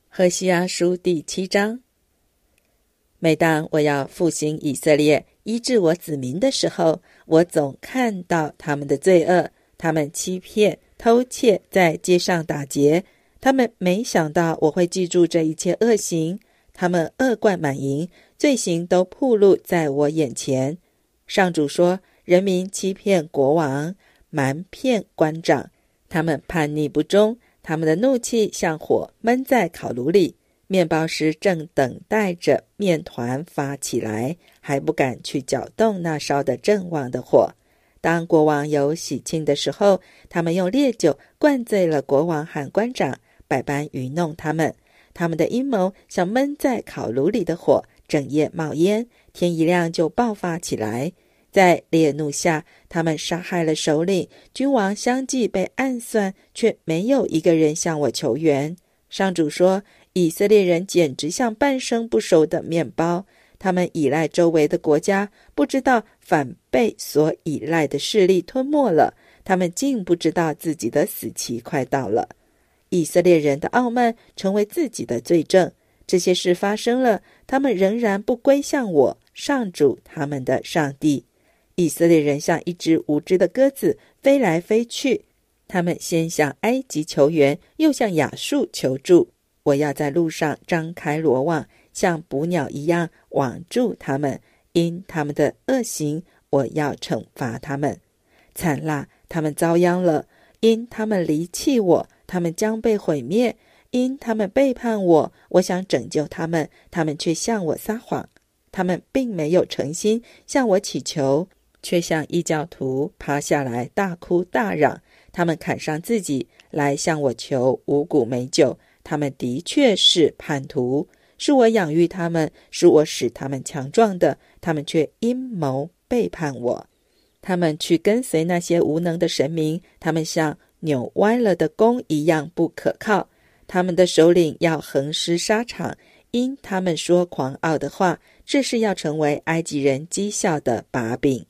何西阿书第7章。每当我要复兴以色列，医治我子民的时候，我总看到他们的罪恶，他们欺骗、偷窃，在街上打劫。他们没想到我会记住这一切恶行，他们恶贯满盈，罪行都暴露在我眼前。上主说，人民欺骗国王，瞒骗官长，他们叛逆不忠，他们的怒气像火闷在烤炉里，面包师正等待着面团发起来，还不敢去搅动那烧得正旺的火。当国王有喜庆的时候，他们用烈酒灌醉了国王和官长，百般愚弄他们。他们的阴谋像闷在烤炉里的火，整夜冒烟，天一亮就爆发起来。在烈怒下，他们杀害了首领，君王相继被暗算，却没有一个人向我求援。上主说，以色列人简直像半生不熟的面包，他们依赖周围的国家，不知道反被所依赖的势力吞没了，他们竟不知道自己的死期快到了。以色列人的傲慢成为自己的罪证，这些事发生了，他们仍然不归向我，上主他们的上帝。以色列人像一只无知的鸽子，飞来飞去，他们先向埃及求援，又向亚述求助。我要在路上张开罗网，像捕鸟一样网住他们，因他们的恶行，我要惩罚他们。惨啦，他们遭殃了，因他们离弃我，他们将被毁灭。因他们背叛我，我想拯救他们，他们却向我撒谎。他们并没有诚心向我祈求，却像异教徒趴下来大哭大嚷。他们砍伤自己来向我求五谷美酒，他们的确是叛徒，是我养育他们，是我使他们强壮的，他们却阴谋背叛我。他们去跟随那些无能的神明，他们像扭歪了的弓一样不可靠。他们的首领要横尸沙场，因他们说狂傲的话，这是要成为埃及人讥笑的把柄。